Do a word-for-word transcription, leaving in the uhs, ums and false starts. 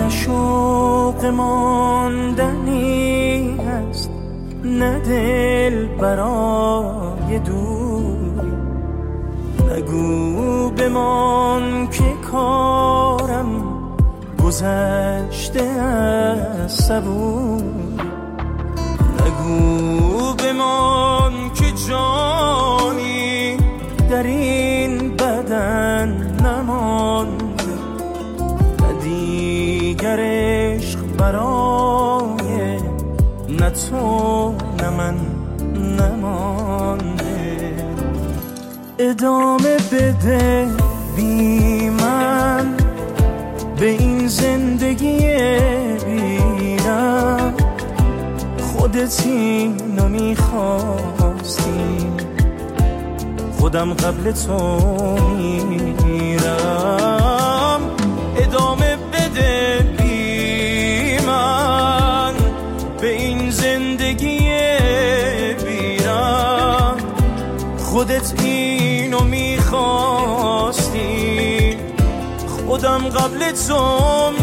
نه شوق ماندنی هست، نه دل برای دوری. نگو بمان که کارم گذشته از صبور. نگو بمان که جانی در این بدن نمانده، نه دیگر عشق برای نه تو نه من نمانده. ادامه بده بی من به این زندگی بیرم، خودت اینو میخواستی، خودم قبل تو میرم. ادامه بده بی من به این زندگی بیرم، خودت اینو میخواستی، خودم قبل تو